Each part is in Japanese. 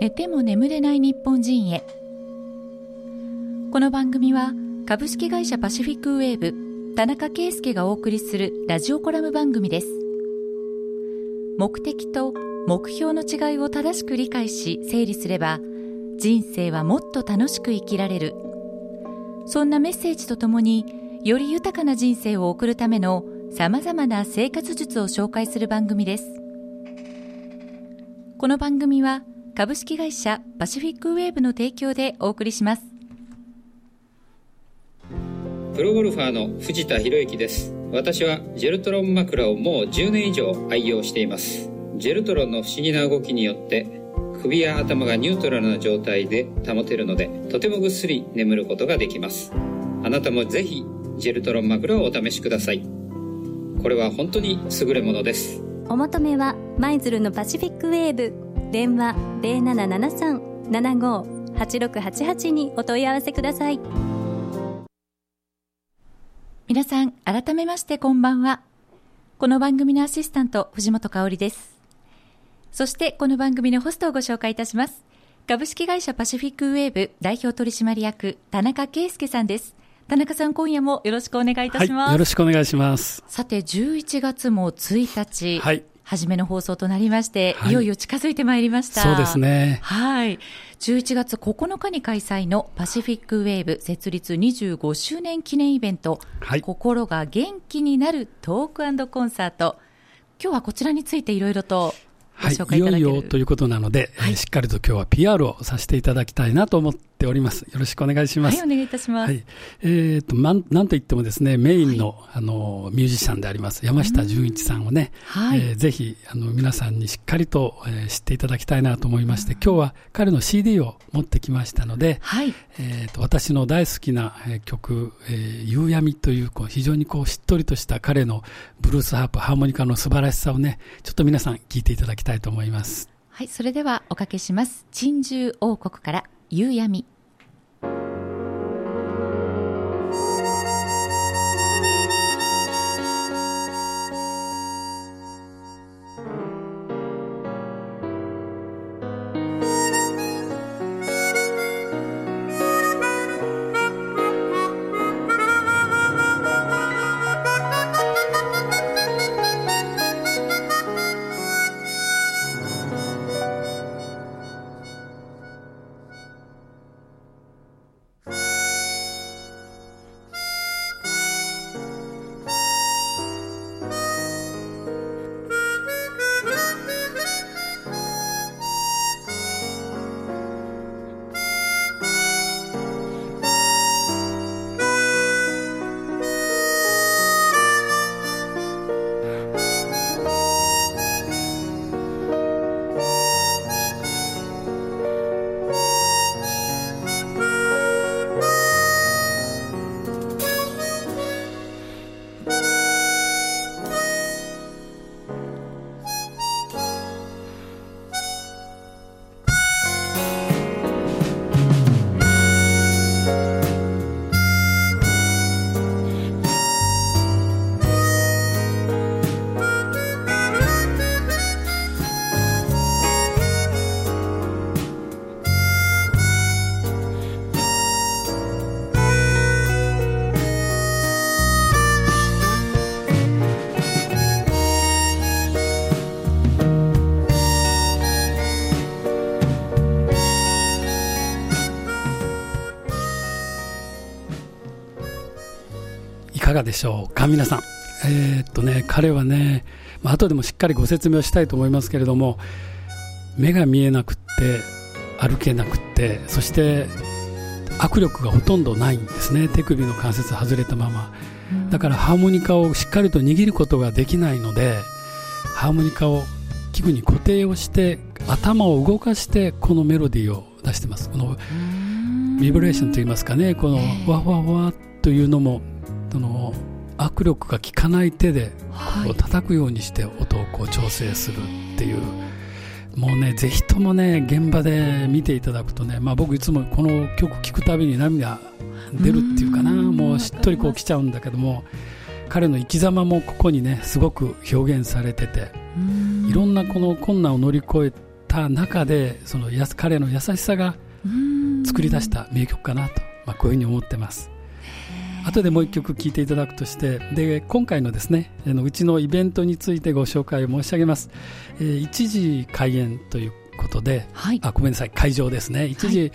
寝ても眠れない日本人へ。この番組は株式会社パシフィックウェーブ田中圭介がお送りするラジオコラム番組です。目的と目標の違いを正しく理解し整理すれば、人生はもっと楽しく生きられる。そんなメッセージとともに、より豊かな人生を送るためのさまざまな生活術を紹介する番組です。この番組は株式会社パシフィックウェーブの提供でお送りします。 プロゴルファーの藤田博之です。私はジェルトロン枕をもう10年以上愛用しています。ジェルトロンの不思議な動きによって首や頭がニュートラルな状態で保てるので、とてもぐっすり眠ることができます。あなたもぜひジェルトロン枕をお試しください。これは本当に優れものです。 お求めは舞鶴のパシフィックウェーブ、電話 0773-75-8688 にお問い合わせください。 皆さん改めましてこんばんは。この番組のアシスタント藤本香織です。そしてこの番組のホストをご紹介いたします。株式会社パシフィックウェーブ代表取締役田中圭介さんです。田中さん、今夜もよろしくお願いいたします。 よろしくお願いします。 さて、11月も1日、初めの放送となりまして、いよいよ近づいてまいりました。 そうですね。 はい。11月9日に開催のパシフィックウェーブ設立25周年記念イベント、心が元気になるトーク&コンサート。今日はこちらについていろいろとご紹介いただける。 いよいよということなので、しっかりと今日は PR をさせていただきたいなと思っております。よろしくお願いします。 はい、お願いいたします。 なんといってもですね、メインの、ミュージシャンであります山下純一さんをね、ぜひ皆さんにしっかりと、知っていただきたいなと思いまして、今日は彼の CD を持ってきましたので、私の大好きな曲、夕闇という非常にしっとりとした彼のブルースハープ、ハーモニカの素晴らしさをね、ちょっと皆さん聞いていただきたいと思います。 はい、それではおかけします。珍獣王国から夕闇。 いかがでしょうか皆さん。彼はね、後でもしっかりご説明をしたいと思いますけれども、目が見えなくって歩けなくって、そして握力がほとんどないんですね。手首の関節外れたまま。だからハーモニカをしっかりと握ることができないので、ハーモニカを器具に固定をして頭を動かしてこのメロディーを出してます。このビブレーションといいますかね、このワワワというのも握力が効かない手でこう叩くようにして音を調整するっていう、もうね、ぜひともね、現場で見ていただくとね、僕いつもこの曲聴くたびに涙出るっていうかな、もうしっとり来ちゃうんだけども、彼の生き様もここにねすごく表現されてて、いろんなこの困難を乗り越えた中でその彼の優しさが作り出した名曲かなと、こういうふうに思ってます。後でもう一曲聴いていただくとして、で今回のですねうちのイベントについてご紹介を申し上げます。1時開演ということで、ごめんなさい、会場ですね。1時、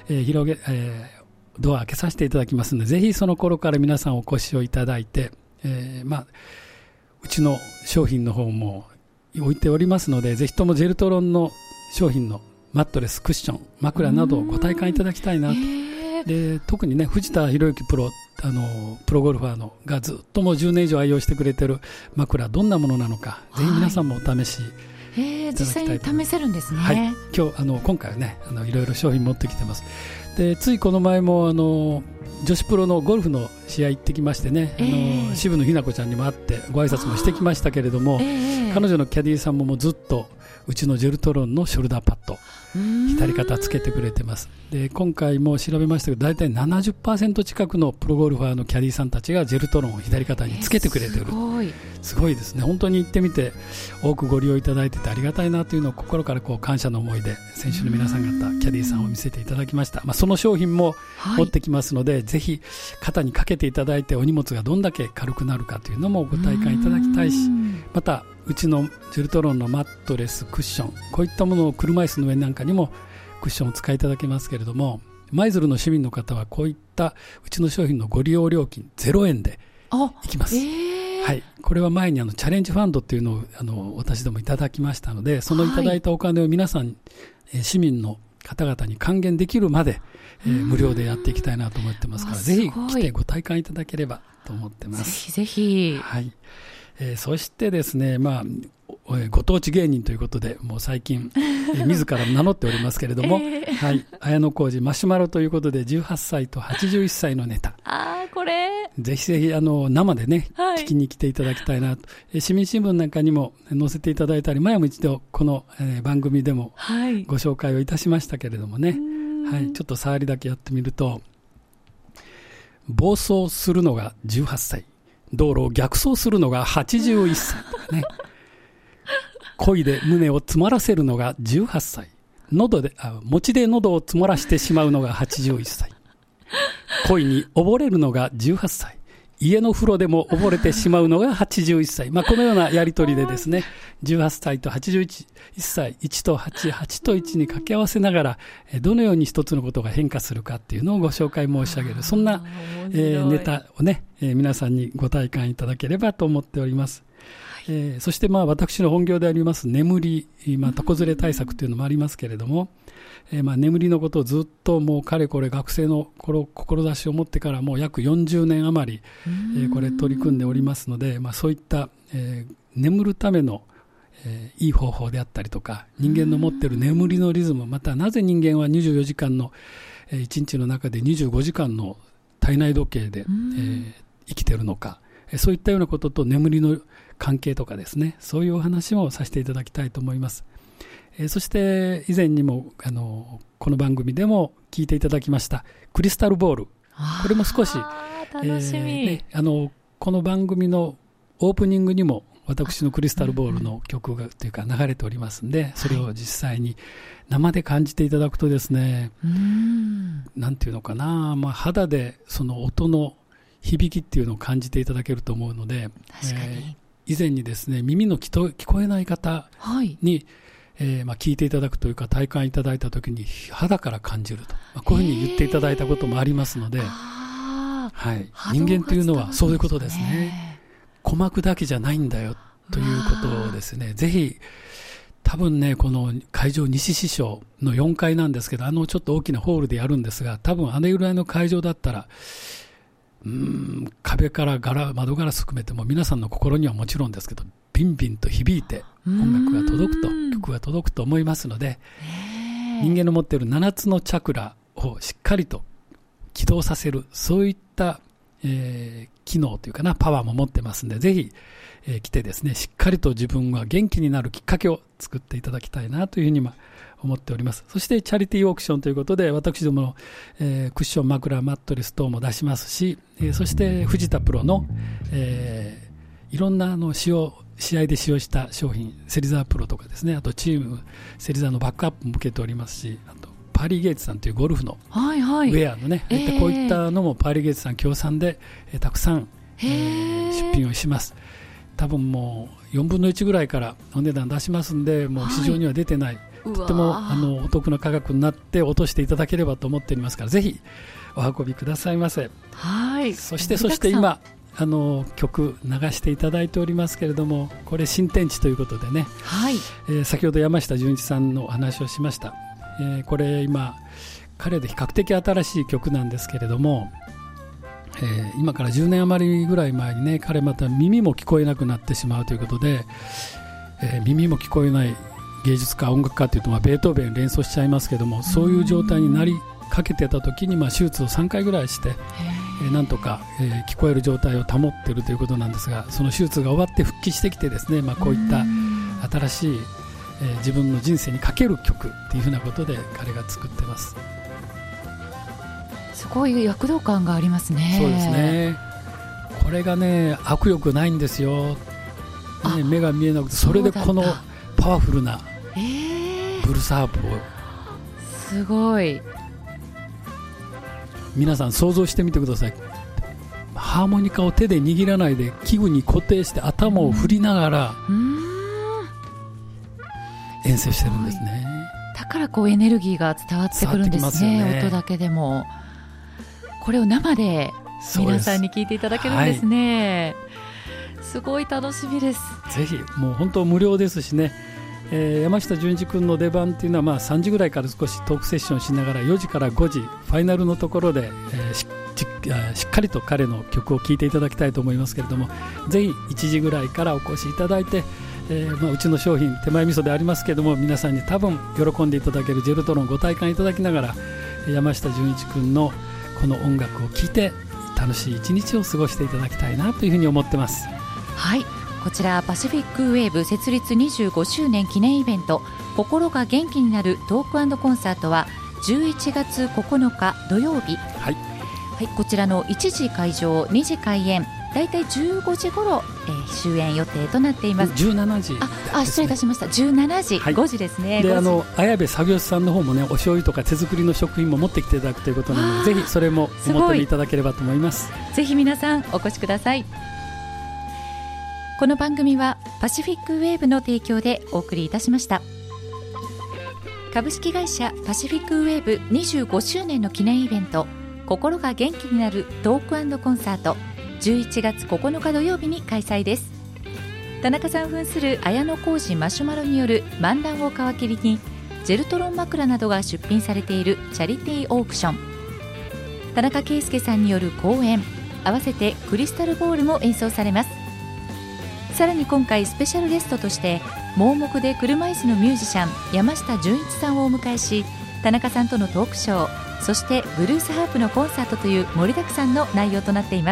ドア開けさせていただきますので、ぜひその頃から皆さんお越しをいただいて、うちの商品の方も置いておりますので、ぜひともジェルトロンの商品のマットレス、クッション、枕などをご体感いただきたいなと。で特にね、藤田博之プロゴルファーがずっともう10年以上愛用してくれてる枕、どんなものなのか、ぜひ皆さんもお試しいただきたいと。 実際に試せるんですね。 今回はねいろいろ商品持ってきてます。でついこの前も女子プロのゴルフの試合行ってきましてね、渋野日向子ちゃんにも会ってご挨拶もしてきましたけれども、彼女のキャディーさんももうずっとうちのジェルトロンのショルダーパッド左肩つけてくれてます。で今回も調べましたけど、大体 70% 近くのプロゴルファーのキャディーさんたちがジェルトロンを左肩につけてくれてる。すごいですね。本当に行ってみて多くご利用いただいててありがたいなというのを心から感謝の思いで選手の皆さん方キャディーさんを見せていただきました。その商品も持ってきますので、ぜひ肩にかけていただいてお荷物がどんだけ軽くなるかというのもご体感いただきたいし、またうちのジェルトロンのマットレス、クッション、こういったものを車椅子の上なんかにもクッションを使いいただけますけれども、舞鶴の市民の方はこういったうちの商品のご利用料金0円でいきます。これは前にチャレンジファンドっていうのを私どもいただきましたので、そのいただいたお金を皆さん、市民の方々に還元できるまで、無料でやっていきたいなと思ってますから、ぜひ来てご体感いただければと思ってます。 ぜひ。 そしてですね、ご当地芸人ということで、もう最近、自ら名乗っておりますけれども、綾小路マシュマロということで、18歳と81歳のネタ。 これ。ぜひぜひ、生でね、聞きに来ていただきたいなと。市民新聞なんかにも載せていただいたり、前も一度、この、番組でもご紹介をいたしましたけれどもね、ちょっと触りだけやってみると、暴走するのが18歳。道路を逆走するのが81歳とかね。恋で胸を詰まらせるのが18歳。餅で喉を詰まらしてしまうのが81歳。恋に溺れるのが18歳。家の風呂でも溺れてしまうのが81歳。このようなやりとりでですね、18歳と81歳、1と8、8と1に掛け合わせながら、どのように一つのことが変化するかっていうのをご紹介申し上げる。そんな、ネタをね、皆さんにご体感いただければと思っております。そして私の本業であります眠り、床ずれ対策というのもありますけれども、眠りのことをずっともうかれこれ学生の志を持ってからもう約40年余り、これ取り組んでおりますので、そういった、眠るための、いい方法であったりとか、人間の持っている眠りのリズム、またなぜ人間は24時間の、1日の中で25時間の体内時計で、生きているのか、そういったようなことと眠りの関係とかですね、そういうお話もさせていただきたいと思います。そして以前にもこの番組でも聞いていただきましたクリスタルボール、これも少し楽しみ、 この番組のオープニングにも私のクリスタルボールの曲がというか流れておりますんで、それを実際に生で感じていただくとですね、なんていうのかな、肌でその音の響きっていうのを感じていただけると思うので、以前にですね、耳の聞こえない方に、聞いていただくというか体感いただいたときに肌から感じると、こういうふうに言っていただいたこともありますので、人間というのはそういうことですね。鼓膜だけじゃないんだよということをですね、ぜひ多分ね、この会場西支所の4階なんですけど、ちょっと大きなホールでやるんですが、多分ぐらいの会場だったら壁から窓ガラス含めても皆さんの心にはもちろんですけど、ビンビンと響いて音楽が届くと、曲が届くと思いますので、人間の持っている7つのチャクラをしっかりと起動させる、そういった、機能というかな、パワーも持ってますので、ぜひ、来てですね、しっかりと自分が元気になるきっかけを作っていただきたいなというふうに思っております。そしてチャリティーオークションということで、私どもの、クッション、枕、マットレス等も出しますし、そして藤田プロの、いろんな使用試合で使用した商品芹沢プロとかですね、あとチーム芹沢のバックアップも受けておりますし、あとパーリーゲイツさんというゴルフのウェアのね、こういったのもパーリーゲイツさん協賛で、たくさん、出品をします。多分もう4分の1ぐらいからお値段出しますんで、もう市場には出てない、とってもお得な価格になって落としていただければと思っておりますから、ぜひお運びくださいませ。そして今曲流していただいておりますけれども、これ新天地ということでね、先ほど山下純一さんのお話をしました。これ今彼で比較的新しい曲なんですけれども、今から10年余りぐらい前にね、彼また耳も聞こえなくなってしまうということで、耳も聞こえない芸術家音楽家というと、ベートーベン連想しちゃいますけども、そういう状態になりかけてた時に、手術を3回ぐらいして、なんとか、聞こえる状態を保っているということなんですが、その手術が終わって復帰してきてですね、こういった新しい、自分の人生にかける曲っていうふうなことで彼が作ってます。 すごい躍動感がありますね。 そうですね。これがね、握力ないんですよ、目が見えなくて、それでこのパワフルなブルースハープを、 すごい。 皆さん想像してみてください。ハーモニカを手で握らないで器具に固定して頭を振りながら演奏してるんですね。 だからこうエネルギーが伝わってくるんですね。音だけでも。これを生で皆さんに聞いていただけるんですね。すごい楽しみです。 ぜひ、もう本当無料ですしね、山下純一君の出番っていうのは3時ぐらいから少しトークセッションしながら4時から5時ファイナルのところで、しっかりと彼の曲を聴いていただきたいと思いますけれども、ぜひ1時ぐらいからお越しいただいて、うちの商品手前味噌でありますけれども、皆さんに多分喜んでいただけるジェルトロンご体感いただきながら、山下純一君のこの音楽を聴いて楽しい一日を過ごしていただきたいなというふうに思ってます。 はい、こちらパシフィックウェーブ設立25周年記念イベント、心が元気になるトーク&コンサートは11月9日土曜日、こちらの1時会場2時開演、だいたい15時頃、終演予定となっています。 17時、 失礼いたしました。17時、5時ですね。 で、綾部作業師さんの方もね、お醤油とか手作りの食品も持ってきていただくということなので、ぜひそれもお求めいただければと思います。 ぜひ皆さんお越しください。この番組はパシフィックウェーブの提供でお送りいたしました。株式会社パシフィックウェーブ25周年の記念イベント、心が元気になるトーク&コンサート、11月9日土曜日に開催です。田中さん扮する綾小路マシュマロによる漫談を皮切りに、ジェルトロン枕などが出品されているチャリティーオークション、田中圭介さんによる講演、合わせてクリスタルボールも演奏されます。さらに今回スペシャルゲストとして盲目で車椅子のミュージシャン山下純一さんをお迎えし、田中さんとのトークショー、そしてブルースハープのコンサートという盛りだくさんの内容となっています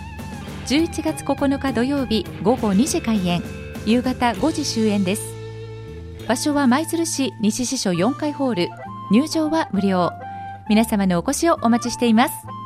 。11月9日土曜日午後2時開演、夕方5時終演です。場所は舞鶴市西支所4階ホール、入場は無料。皆様のお越しをお待ちしています。